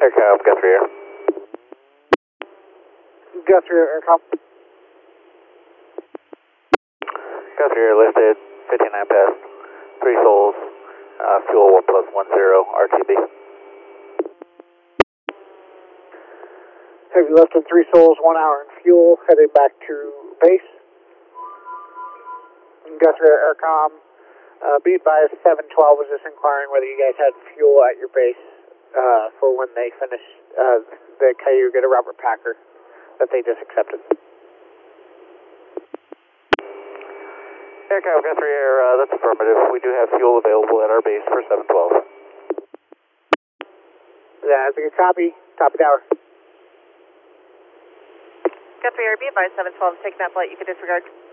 Aircraft, Guthrie Air. Guthrie Aircom. Guthrie Air lifted, 59 past, 3 souls, fuel 1 plus 10, RTB. Heavy lifted, 3 souls, 1 hour in fuel, headed back to base. Guthrie Aircom, be advised 712 was just inquiring whether you guys had fuel at your base for when they finish the Cayuga to Robert Packer that they just accepted. Aircraft, Guthrie Air, that's affirmative. We do have fuel available at our base for 712. That's a good copy. Copy tower. Guthrie Air, be advised 712 is taking that flight. You can disregard.